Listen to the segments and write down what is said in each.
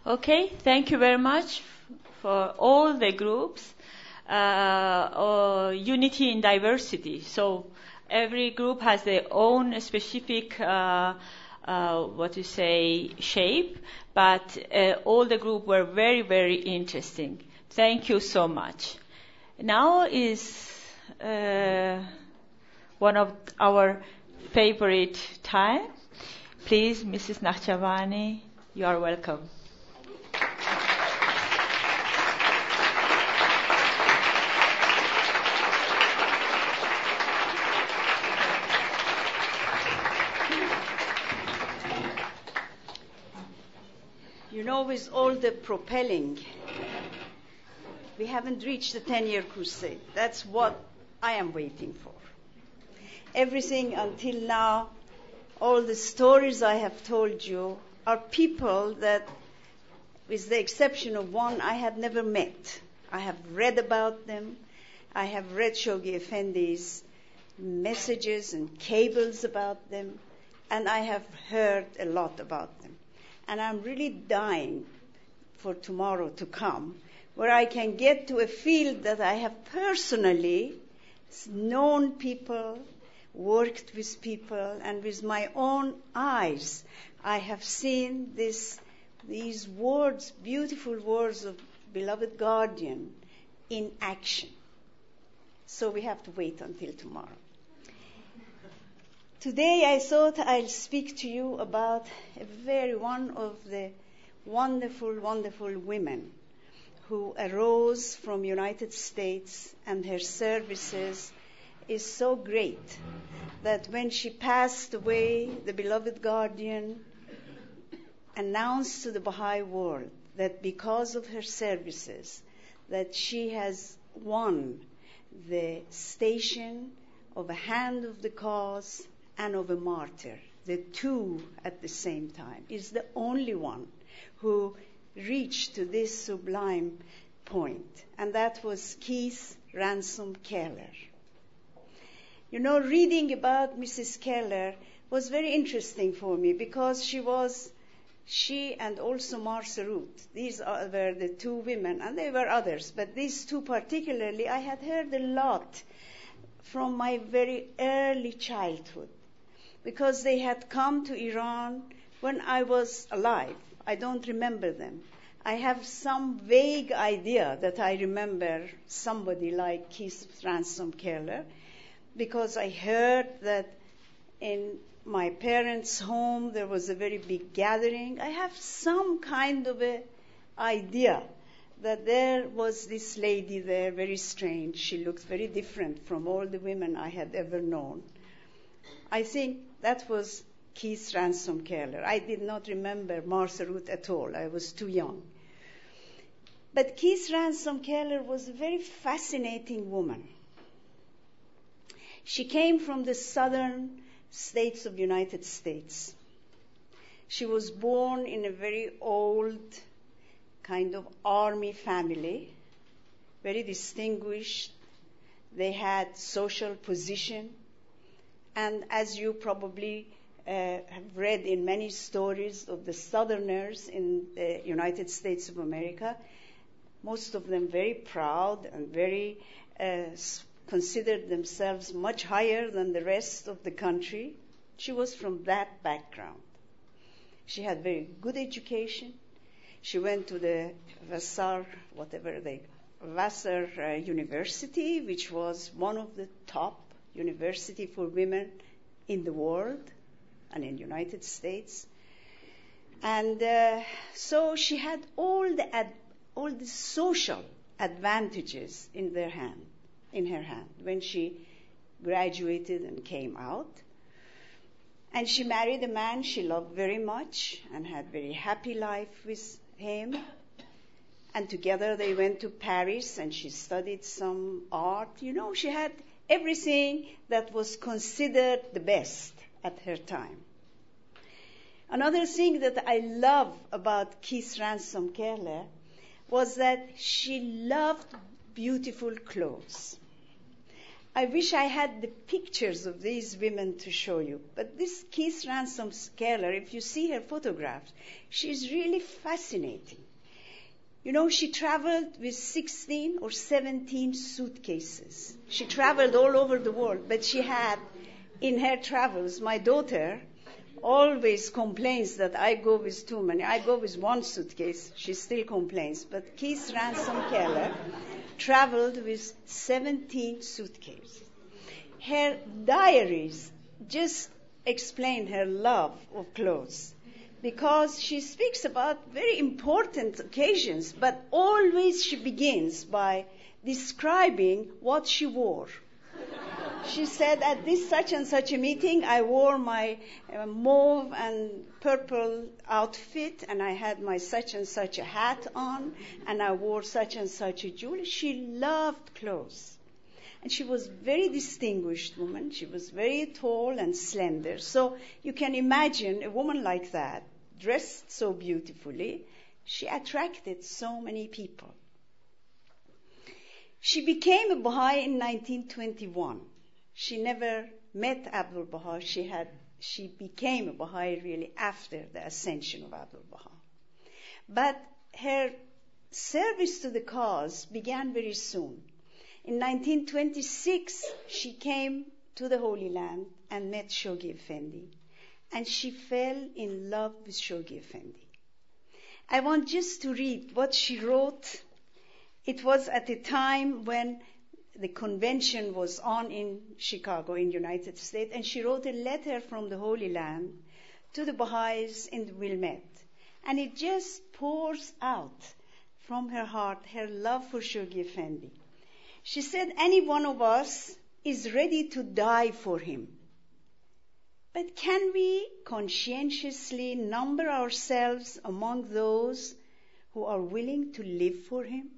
Okay, thank you very much for all the groups. Unity in diversity. So every group has their own specific, shape, but all the group were very, very interesting. Thank you so much. Now is one of our favorite time. Please, Mrs. Nakhchavani, you are welcome. You know, with all the propelling, we haven't reached the 10-year crusade. That's what I am waiting for. Everything until now, all the stories I have told you are people that, with the exception of one, I had never met. I have read about them. I have read Shoghi Effendi's messages and cables about them, and I have heard a lot about them. And I'm really dying for tomorrow to come, where I can get to a field that I have personally known people, worked with people, and with my own eyes, I have seen these words, beautiful words of beloved guardian, in action. So we have to wait until tomorrow. Today I thought I'll speak to you about one of the wonderful, wonderful women who arose from United States, and her services is so great that when she passed away, the beloved guardian announced to the Baha'i world that because of her services, that she has won the station of a hand of the cause and of a martyr, the two at the same time, is the only one who reached to this sublime point, and that was Keith Ransom Keller. You know, reading about Mrs. Keller was very interesting for me because she and also Martha Ruth, these were the two women, and there were others, but these two particularly, I had heard a lot from my very early childhood, because they had come to Iran when I was alive. I don't remember them. I have some vague idea that I remember somebody like Keith Ransom Keller, because I heard that in my parents' home there was a very big gathering. I have some kind of an idea that there was this lady there, very strange. She looked very different from all the women I had ever known. I think that was Keith Ransom Keller. I did not remember Martha Ruth at all. I was too young. But Keith Ransom Keller was a very fascinating woman. She came from the southern states of the United States. She was born in a very old kind of army family, very distinguished. They had social position. And as you probably have read in many stories of the Southerners in the United States of America, most of them very proud and very considered themselves much higher than the rest of the country. She was from that background. She had very good education. She went to the Vassar University, which was one of the top university for women in the world and in the United States. And so she had all the social advantages in her hand when she graduated and came out. And she married a man she loved very much and had very happy life with him. And together they went to Paris and she studied some art. You know, she had everything that was considered the best at her time. Another thing that I love about Keith Ransom Keller was that she loved beautiful clothes. I wish I had the pictures of these women to show you. But this Keith Ransom Keller, if you see her photographs, she's really fascinating. You know, she traveled with 16 or 17 suitcases. She traveled all over the world, but she had, in her travels, my daughter always complains that I go with too many. I go with one suitcase. She still complains. But Keith Ransom Keller traveled with 17 suitcases. Her diaries just explain her love of clothes, because she speaks about very important occasions, but always she begins by describing what she wore. She said, at this such and such a meeting, I wore my mauve and purple outfit, and I had my such and such a hat on, and I wore such and such a jewelry. She loved clothes. And she was a very distinguished woman. She was very tall and slender. So you can imagine a woman like that, dressed so beautifully, she attracted so many people. She became a Baha'i in 1921. She never met Abdul Baha. She became a Baha'i really after the ascension of Abdul Baha. But her service to the cause began very soon. In 1926, she came to the Holy Land and met Shoghi Effendi, and she fell in love with Shoghi Effendi. I want just to read what she wrote. It was at a time when the convention was on in Chicago, in the United States, and she wrote a letter from the Holy Land to the Baha'is in the Wilmette. And it just pours out from her heart her love for Shoghi Effendi. She said, any one of us is ready to die for him. But can we conscientiously number ourselves among those who are willing to live for him?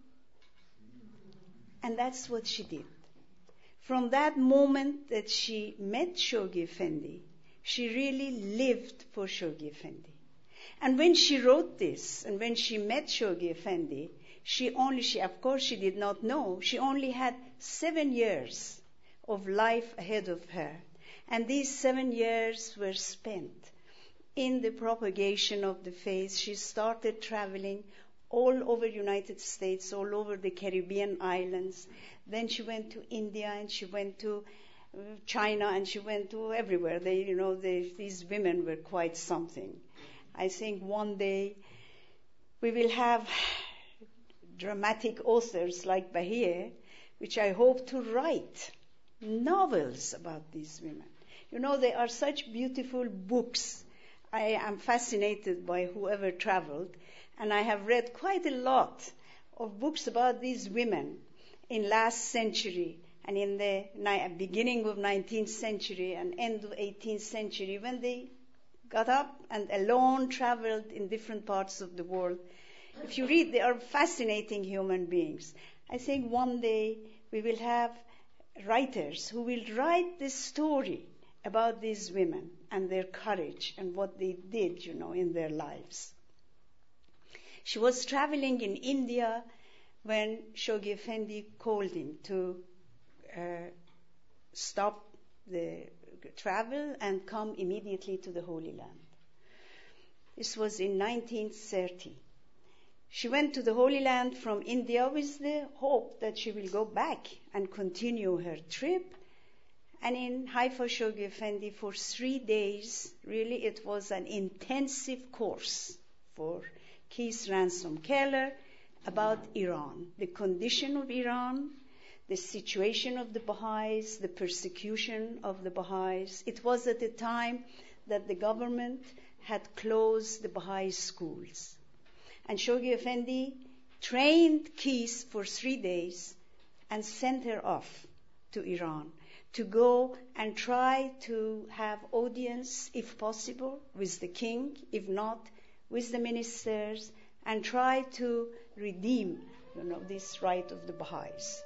And that's what she did. From that moment that she met Shoghi Effendi, she really lived for Shoghi Effendi. And when she wrote this, and when she met Shoghi Effendi, she did not know. She only had 7 years of life ahead of her. And these 7 years were spent in the propagation of the faith. She started traveling all over the United States, all over the Caribbean islands. Then she went to India, and she went to China, and she went to everywhere. These women were quite something. I think one day we will have dramatic authors like Bahia, which I hope to write novels about these women. They are such beautiful books. I am fascinated by whoever traveled, and I have read quite a lot of books about these women in last century and in the beginning of 19th century and end of 18th century, when they got up and alone traveled in different parts of the world. If you read, they are fascinating human beings. I think one day we will have writers who will write this story about these women and their courage and what they did, in their lives. She was traveling in India when Shoghi Effendi called him to stop the travel and come immediately to the Holy Land. This was in 1930. She went to the Holy Land from India with the hope that she will go back and continue her trip. And in Haifa, Shoghi Effendi, for 3 days, really it was an intensive course for Keith Ransom Keller about Iran, the condition of Iran, the situation of the Baha'is, the persecution of the Baha'is. It was at the time that the government had closed the Baha'i schools. And Shoghi Effendi trained Keith for 3 days and sent her off to Iran to go and try to have audience, if possible, with the king, if not, with the ministers, and try to redeem, this right of the Baha'is.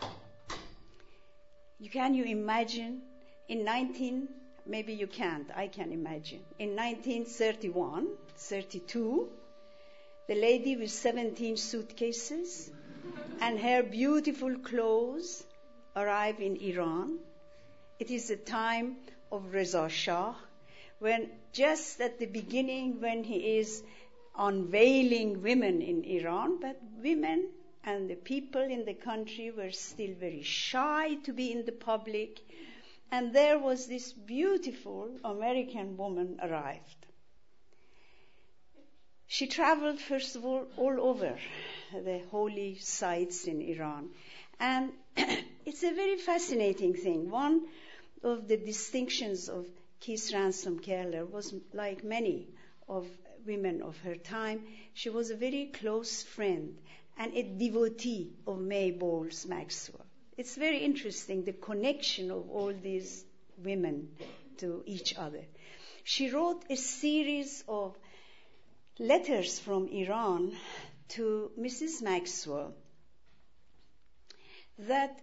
Can you imagine maybe you can't, I can imagine. In 1931, 32, the lady with 17 suitcases and her beautiful clothes arrive in Iran. It is a time of Reza Shah, when just at the beginning, when he is unveiling women in Iran, but women and the people in the country were still very shy to be in the public. And there was this beautiful American woman arrived. She traveled, first of all over the holy sites in Iran. And it's a very fascinating thing. One of the distinctions of Keith Ransom Keller was, like many of women of her time, she was a very close friend and a devotee of May Bowles Maxwell. It's very interesting, the connection of all these women to each other. She wrote a series of letters from Iran to Mrs. Maxwell that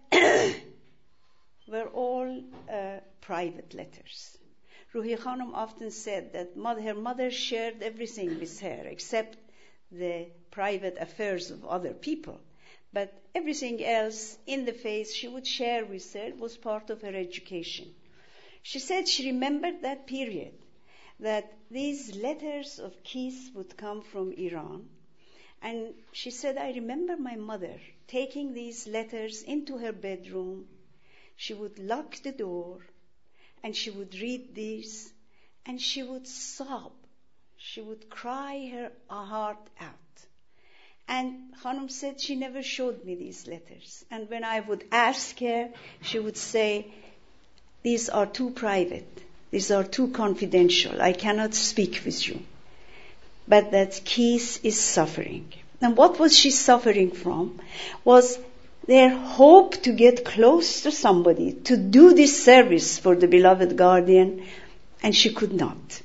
were all private letters. Ruhi Khanum often said that her mother shared everything with her except the private affairs of other people. But everything else in the faith she would share with her was part of her education. She said she remembered that period, that these letters of Keith would come from Iran. And she said, I remember my mother taking these letters into her bedroom. She would lock the door and she would read these and she would sob. She would cry her heart out. And Khanum said she never showed me these letters. And when I would ask her, she would say, these are too private. These are too confidential. I cannot speak with you. But that Keith is suffering. And what was she suffering from? Was their hope to get close to somebody, to do this service for the beloved guardian, and she could not.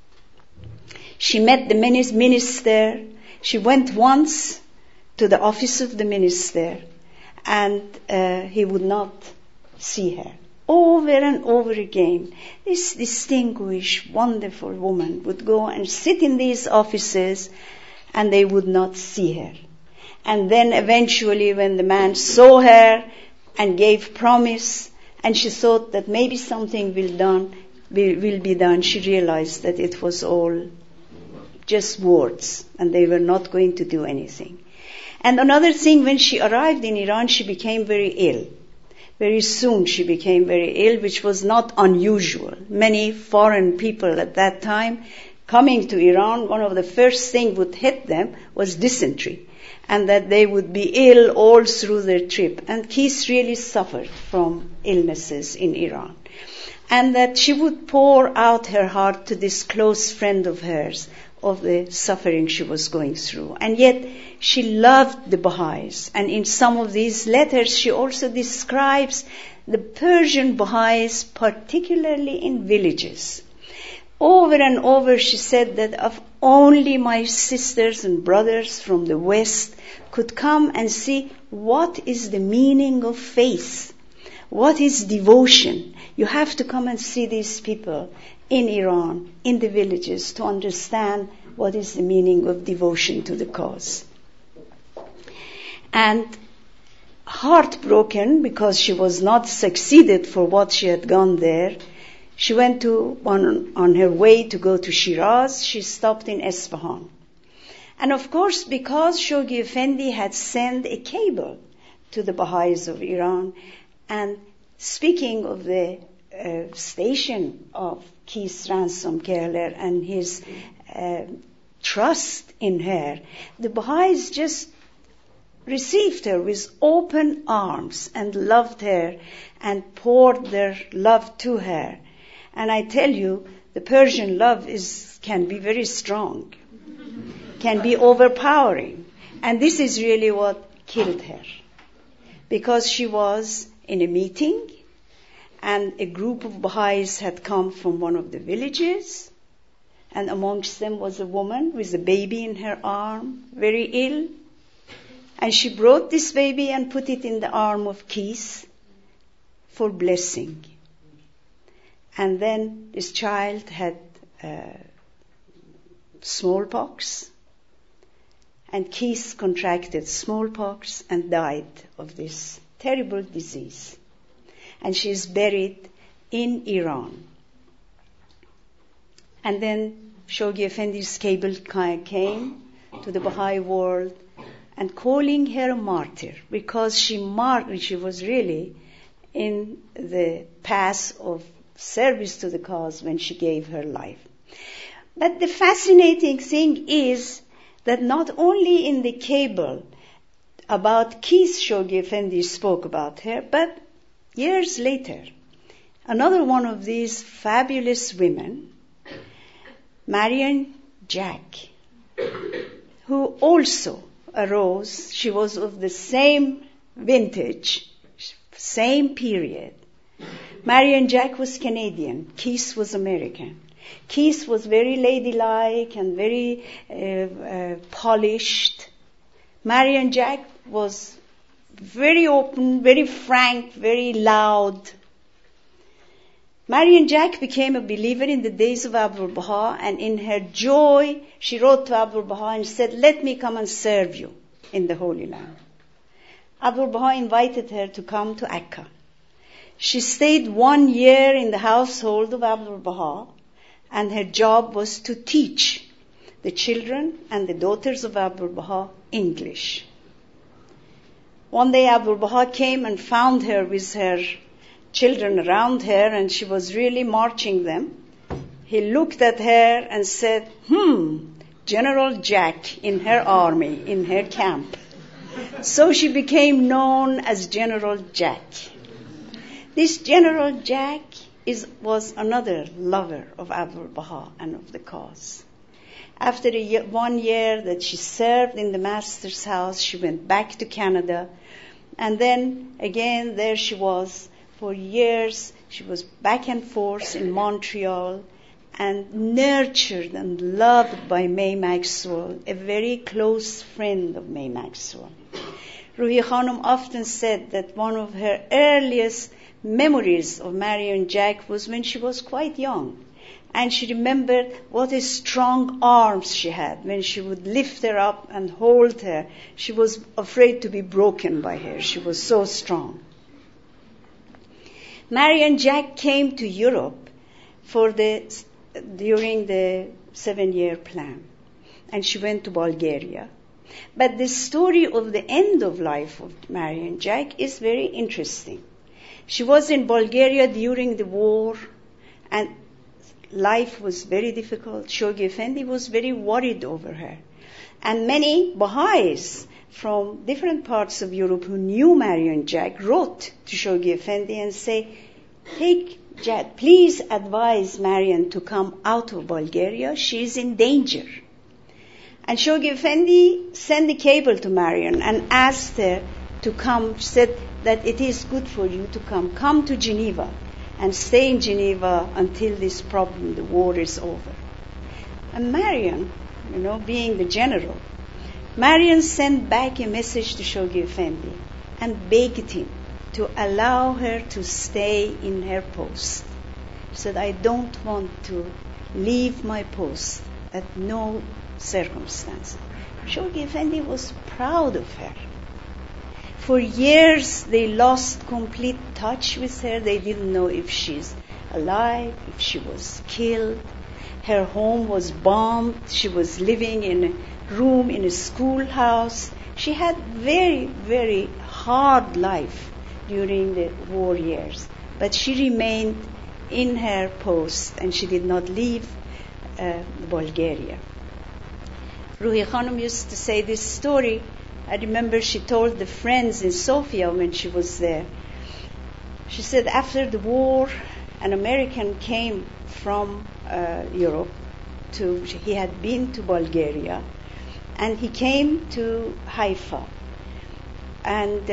She met the minister. She went once to the office of the minister, and he would not see her. Over and over again, this distinguished, wonderful woman would go and sit in these offices, and they would not see her. And then eventually, when the man saw her and gave promise, and she thought that maybe something will be done, she realized that it was all just words, and they were not going to do anything. And another thing, when she arrived in Iran, she became very ill. Very soon she became very ill, which was not unusual. Many foreign people at that time coming to Iran, one of the first things would hit them was dysentery, and that they would be ill all through their trip. And Keith really suffered from illnesses in Iran. And that she would pour out her heart to this close friend of hers of the suffering she was going through. And yet she loved the Baha'is. And in some of these letters she also describes the Persian Baha'is, particularly in villages. Over and over she said that if only my sisters and brothers from the West could come and see what is the meaning of faith, what is devotion. You have to come and see these people in Iran, in the villages, to understand what is the meaning of devotion to the cause. And heartbroken because she was not succeeded for what she had gone there, she went on her way to go to Shiraz, she stopped in Esfahan. And of course, because Shoghi Effendi had sent a cable to the Baha'is of Iran, and speaking of the station of Keith Ransom Keller and his trust in her, the Baha'is just received her with open arms and loved her and poured their love to her. And I tell you, the Persian love can be very strong, can be overpowering. And this is really what killed her. Because she was in a meeting, and a group of Baha'is had come from one of the villages, and amongst them was a woman with a baby in her arm, very ill. And she brought this baby and put it in the arm of Keith for blessing. And then this child had smallpox, and Keith contracted smallpox and died of this terrible disease. and she is buried in Iran. And then Shoghi Effendi's cable came to the Baha'i world and calling her a martyr because she was really in the path of service to the cause when she gave her life. But the fascinating thing is that not only in the cable about Keith Shoghi Effendi spoke about her, but years later, another one of these fabulous women, Marian Jack, who also arose, she was of the same vintage, same period. Marian Jack was Canadian, Keith was American. Keith was very ladylike and very polished. Marian Jack was very open, very frank, very loud. Marian Jack became a believer in the days of Abdul Baha, and in her joy, she wrote to Abdul Baha and said, "Let me come and serve you in the Holy Land." Abdul Baha invited her to come to Akka. She stayed 1 year in the household of Abdul Baha, and her job was to teach the children and the daughters of Abdul Baha English. One day Abdul Baha came and found her with her children around her, and she was really marching them. He looked at her and said, General Jack in her army, in her camp. So she became known as General Jack. This General Jack was another lover of Abdul Baha and of the cause. After 1 year that she served in the Master's house, she went back to Canada, and then again there she was for years. She was back and forth in Montreal and nurtured and loved by May Maxwell, a very close friend of May Maxwell. Ruhi Khanum often said that one of her earliest memories of Marian Jack was when she was quite young. And she remembered what a strong arms she had. When she would lift her up and hold her, she was afraid to be broken by her. She was so strong. Marian Jack came to Europe during the 7-year plan. And she went to Bulgaria. But the story of the end of life of Marian Jack is very interesting. She was in Bulgaria during the war, and life was very difficult. Shoghi Effendi was very worried over her. And many Baha'is from different parts of Europe who knew Marian Jack wrote to Shoghi Effendi and say, Jack, please advise Marian to come out of Bulgaria. She is in danger. And Shoghi Effendi sent a cable to Marian and asked her to come. She said that it is good for you to come. Come to Geneva and stay in Geneva until this problem, the war, is over. And Marian, being the general, Marian sent back a message to Shoghi Effendi and begged him to allow her to stay in her post. She said, I don't want to leave my post at no circumstance. Shoghi Effendi was proud of her. For years, they lost complete touch with her. They didn't know if she's alive, if she was killed. Her home was bombed. She was living in a room in a schoolhouse. She had very, very hard life during the war years. But she remained in her post, and she did not leave Bulgaria. Ruhi Khanum used to say this story. I remember she told the friends in Sofia when she was there. She said after the war, an American came from Europe. He had been to Bulgaria, and he came to Haifa. And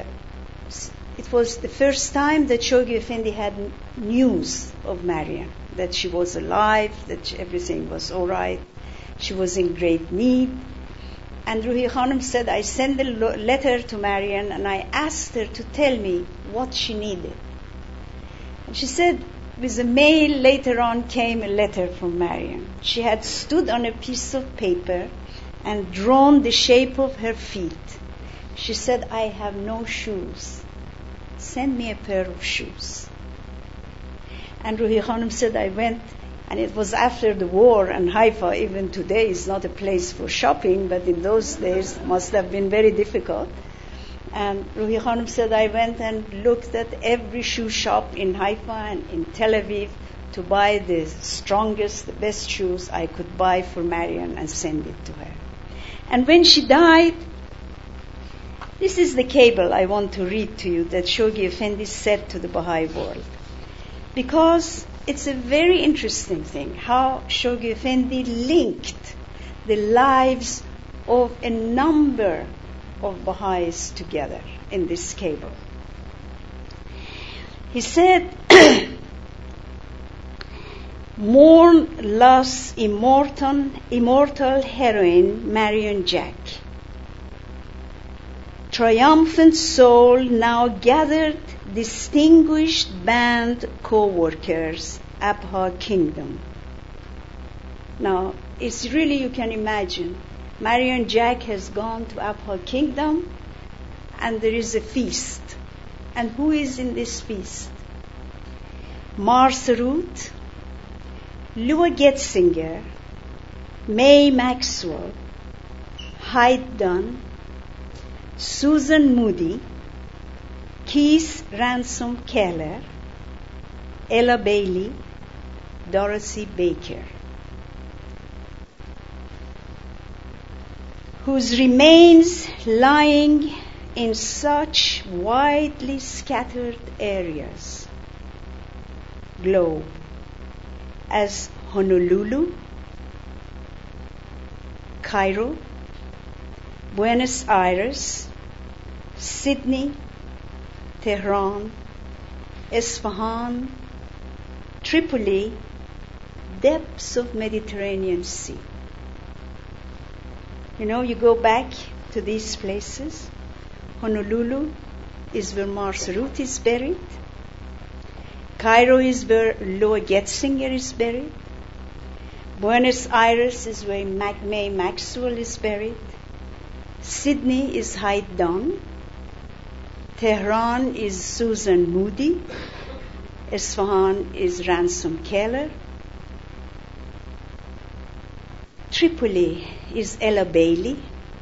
it was the first time that Shoghi Effendi had news of Marian, that she was alive, that everything was all right. She was in great need. And Ruhi Khanum said, I sent a letter to Marian and I asked her to tell me what she needed. And she said, with the mail later on came a letter from Marian. She had stood on a piece of paper and drawn the shape of her feet. She said, I have no shoes. send me a pair of shoes. And Ruhi Khanum said, I went, and it was after the war, and Haifa, even today, is not a place for shopping, but in those days must have been very difficult. And Ruhi Khanum said, I went and looked at every shoe shop in Haifa and in Tel Aviv to buy the strongest, the best shoes I could buy for Marion and send it to her. And when she died, this is the cable I want to read to you that Shoghi Effendi said to the Baha'i world. Because it's a very interesting thing how Shoghi Effendi linked the lives of a number of Baha'is together in this cable. He said, mourn loss immortal heroine Marion Jack. Triumphant soul now gathered distinguished band co-workers, Abha Kingdom. Now, it's really, you can imagine, Marion Jack has gone to Abha Kingdom and there is a feast. And who is in this feast? Mars Root, Lua Getzinger, Mae Maxwell, Hyde Dunn, Susan Moody, Keith Ransom Keller, Ella Bailey, Dorothy Baker, whose remains lying in such widely scattered areas globe as Honolulu, Cairo, Buenos Aires, Sydney, Tehran, Isfahan, Tripoli, depths of Mediterranean Sea. You know, you go back to these places. Honolulu is where Mars Root is buried. Cairo is where Lua Getzinger is buried. Buenos Aires is where Mae Maxwell is buried. Sydney is Hyde Dunn. Tehran is Susan Moody. Isfahan is Ransom Keller. Tripoli is Ella Bailey.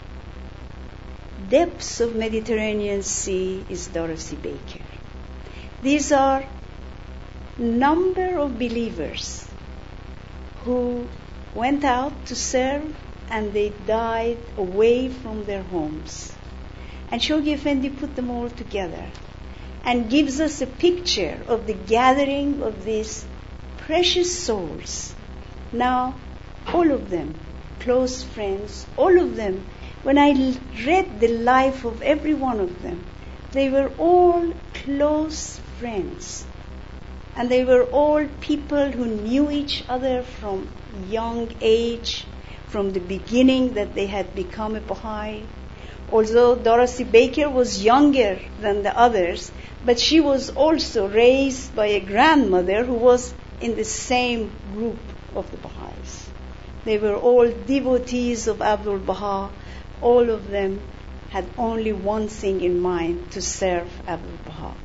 Depths of Mediterranean Sea is Dorothy Baker. These are number of believers who went out to serve and they died away from their homes. And Shoghi Effendi put them all together and gives us a picture of the gathering of these precious souls. Now, all of them, close friends, all of them, when I read the life of every one of them, they were all close friends. And they were all people who knew each other from young age, from the beginning that they had become a Baha'i. Although Dorothy Baker was younger than the others, but she was also raised by a grandmother who was in the same group of the Baha'is. They were all devotees of Abdul Baha. All of them had only one thing in mind, to serve Abdul Baha.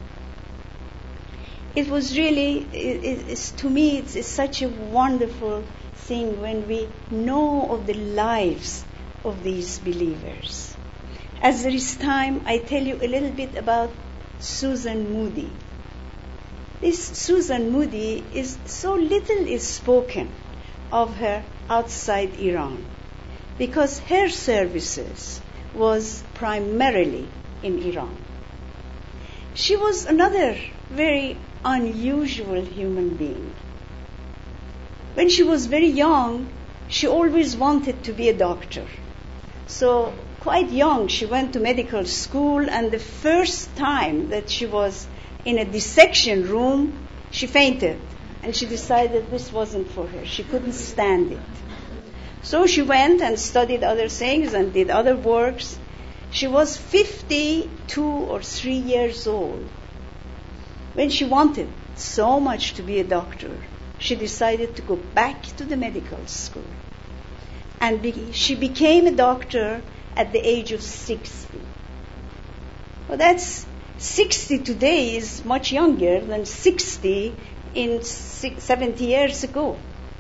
It was really, to me, it's such a wonderful thing when we know of the lives of these believers. As there is time, I tell you a little bit about Susan Moody. This Susan Moody is so little is spoken of her outside Iran because her services was primarily in Iran. She was another very unusual human being. When she was very young, she always wanted to be a doctor. So quite young, she went to medical school, and the first time that she was in a dissection room, she fainted, and she decided this wasn't for her. She couldn't stand it. So she went and studied other things and did other works. She was 52 or 3 years old. When she wanted so much to be a doctor, she decided to go back to the medical school. And she became a doctor at the age of 60. Well, that's 60 today is much younger than 60 in 70 years ago.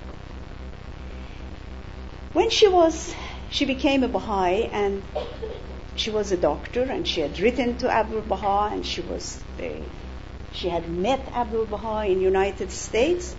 When she became a Baha'i, and she was a doctor, and she had written to Abdul Baha, and she had met Abdul Baha in the United States.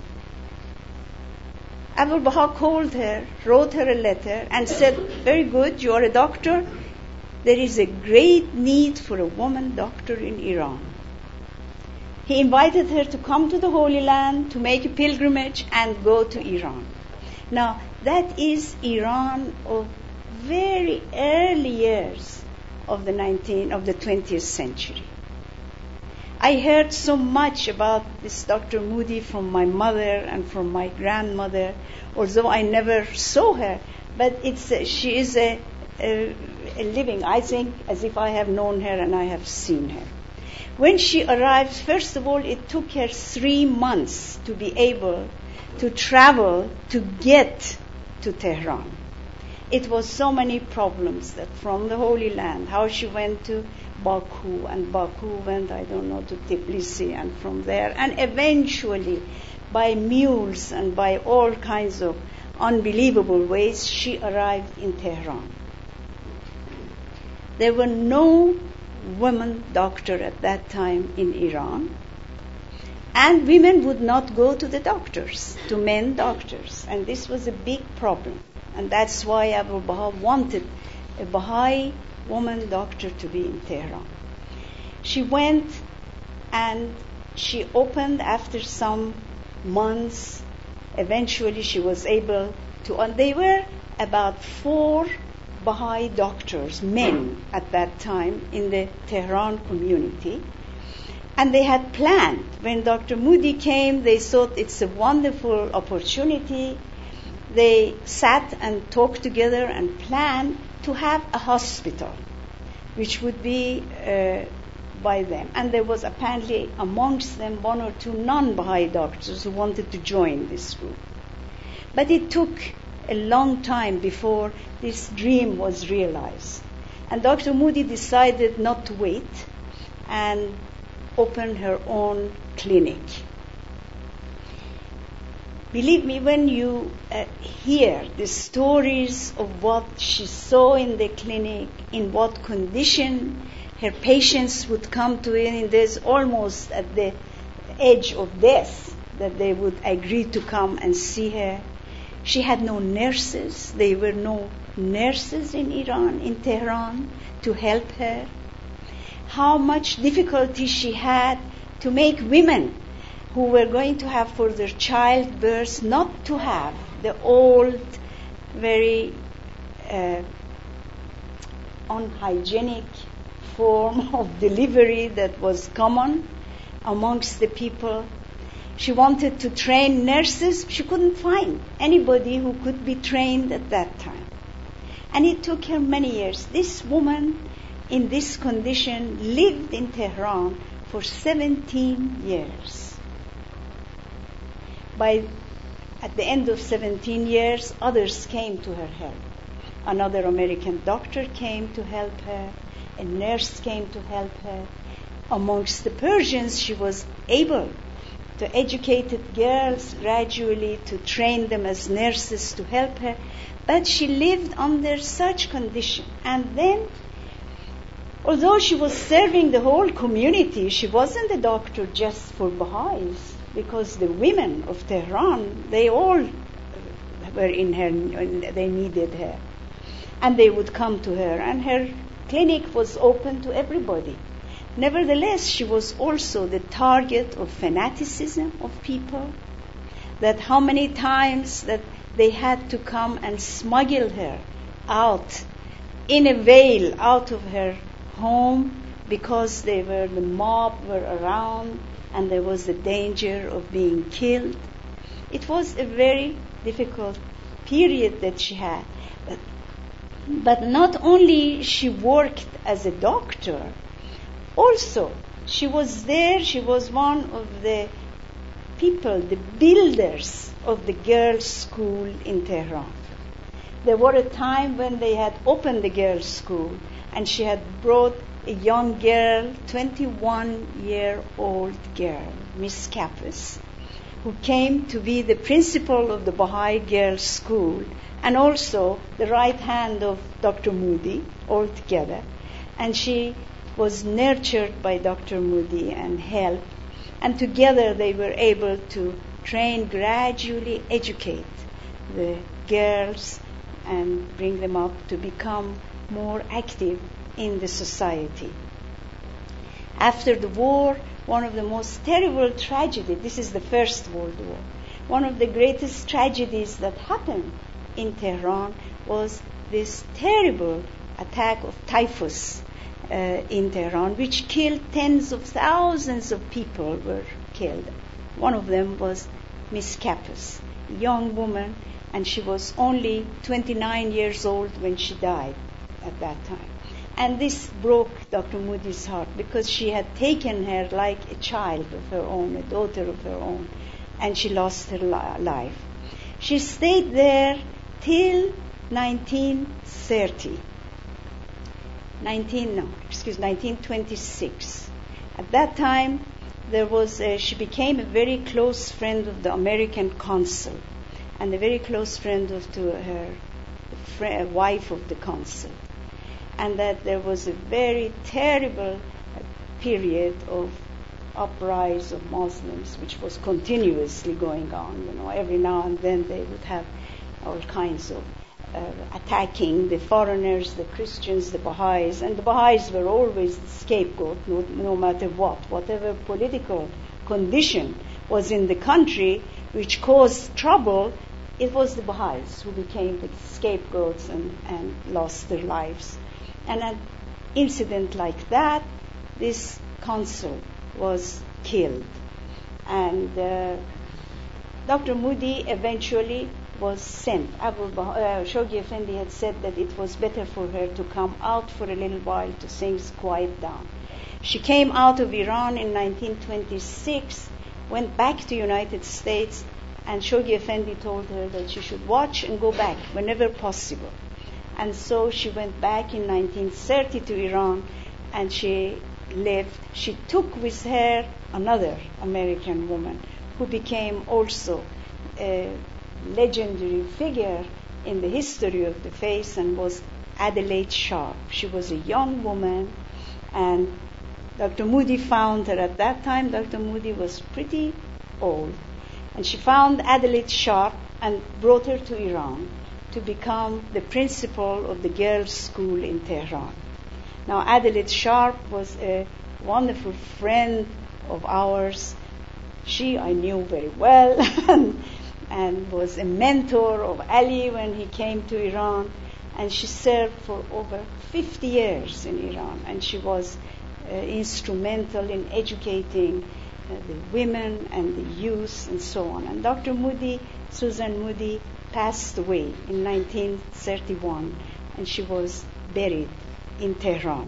Abdul Baha called her, wrote her a letter, and said, very good, you are a doctor. There is a great need for a woman doctor in Iran. He invited her to come to the Holy Land, to make a pilgrimage, and go to Iran. Now, that is Iran of very early years of the 20th century. I heard so much about this Dr. Moody from my mother and from my grandmother, although I never saw her. But she is a living, I think, as if I have known her and I have seen her. When she arrived, first of all, it took her 3 months to be able to travel to get to Tehran. It was so many problems that from the Holy Land, how she went to Baku, and Baku went, I don't know, to Tbilisi, and from there, and eventually by mules and by all kinds of unbelievable ways, she arrived in Tehran. There were no women doctor at that time in Iran, and women would not go to the doctors, to men doctors, and this was a big problem. And that's why Abdul Baha wanted a Baha'i woman doctor to be in Tehran. She went and she opened after some months. Eventually she was able to, and they were about 4 Baha'i doctors, men at that time in the Tehran community. And they had planned, when Dr. Moody came, they thought it's a wonderful opportunity. They sat and talked together and planned to have a hospital, which would be by them. And there was apparently amongst them 1 or 2 non-Baha'i doctors who wanted to join this group. But it took a long time before this dream was realized. And Dr. Moody decided not to wait and open her own clinic. Believe me, when you hear the stories of what she saw in the clinic, in what condition her patients would come to her, and there's almost at the edge of death that they would agree to come and see her. She had no nurses. There were no nurses in Iran, in Tehran, to help her. How much difficulty she had to make women who were going to have for their childbirth not to have the old, very unhygienic form of delivery that was common amongst the people. She wanted to train nurses. She couldn't find anybody who could be trained at that time. And it took her many years. This woman in this condition lived in Tehran for 17 years. At the end of 17 years, others came to her help. Another American doctor came to help her. A nurse came to help her. Amongst the Persians, she was able to educate girls gradually, to train them as nurses to help her. But she lived under such condition. And then, although she was serving the whole community, she wasn't a doctor just for Baha'is, because the women of Tehran, they all were in her, they needed her. And they would come to her, and her clinic was open to everybody. Nevertheless, she was also the target of fanaticism of people, that how many times that they had to come and smuggle her out in a veil out of her home, because the mob were around and there was the danger of being killed. It was a very difficult period that she had. But not only she worked as a doctor, also she was there, she was one of the people, the builders of the girls' school in Tehran. there was a time when they had opened the girls' school, and she had brought a young girl, 21-year-old girl, Miss Kappas, who came to be the principal of the Baha'i Girls' School and also the right hand of Dr. Moody altogether. And she was nurtured by Dr. Moody and helped. And together they were able to gradually educate the girls and bring them up to become more active in the society. After the war, one of the most terrible tragedies, this is the First World War, one of the greatest tragedies that happened in Tehran was this terrible attack of typhus in Tehran, which killed tens of thousands of people were killed. One of them was Miss Kappas, a young woman, and she was only 29 years old when she died at that time. And this broke Dr. Moody's heart because she had taken her like a child of her own, a daughter of her own, and she lost her life. She stayed there till 1926. At that time, she became a very close friend of the American consul and a very close friend of her wife of the consul. And that there was a very terrible period of uprising of Muslims, which was continuously going on. Every now and then they would have all kinds of attacking the foreigners, the Christians, the Baha'is, and the Baha'is were always the scapegoat, no matter whatever political condition was in the country which caused trouble. It was the Baha'is who became the scapegoats and lost their lives. And an incident like that, this consul was killed. And Dr. Moody eventually was sent. Shoghi Effendi had said that it was better for her to come out for a little while to things quiet down. She came out of Iran in 1926, went back to the United States, and Shoghi Effendi told her that she should watch and go back whenever possible. And so she went back in 1930 to Iran, and she lived. She took with her another American woman who became also a legendary figure in the history of the faith and was Adelaide Sharp. She was a young woman, and Dr. Moody found her at that time. Dr. Moody was pretty old, and she found Adelaide Sharp and brought her to Iran to become the principal of the girls' school in Tehran. Now, Adelaide Sharp was a wonderful friend of ours. I knew very well and was a mentor of Ali when he came to Iran. And she served for over 50 years in Iran. And she was instrumental in educating the women and the youth and so on. And Dr. Moody, Susan Moody, passed away in 1931, and she was buried in Tehran.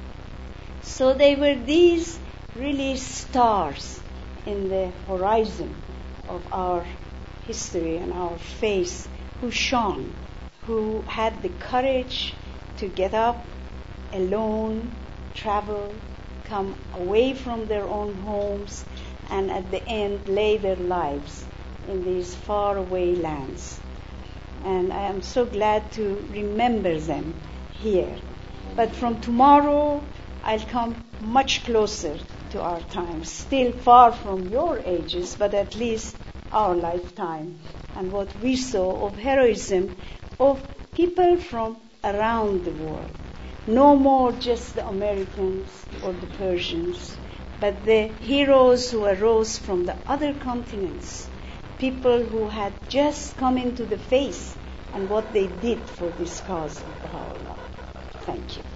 So they were these really stars in the horizon of our history and our faith who shone, who had the courage to get up alone, travel, come away from their own homes, and at the end lay their lives in these faraway lands. And I am so glad to remember them here. But from tomorrow, I'll come much closer to our time, still far from your ages, but at least our lifetime, and what we saw of heroism of people from around the world. No more just the Americans or the Persians, but the heroes who arose from the other continents, people who had just come into the faith and what they did for this cause of Baha'u'llah. Thank you.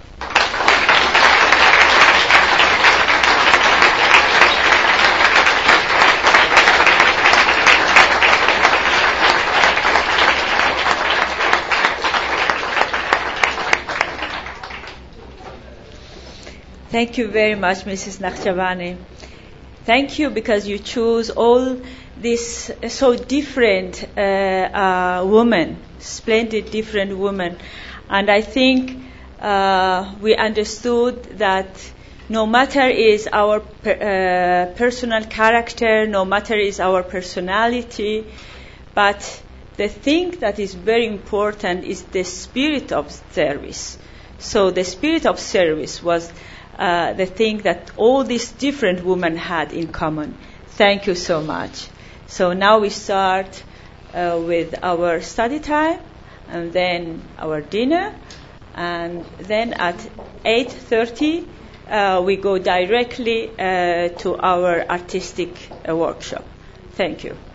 Thank you very much, Mrs. Nakhjavani. Thank you, because you choose all these so different women, splendid different women. And I think we understood that no matter is our personal character, no matter is our personality, but the thing that is very important is the spirit of service. So the spirit of service was the thing that all these different women had in common. Thank you so much. So now we start with our study time, and then our dinner, and then at 8:30 we go directly to our artistic workshop. Thank you.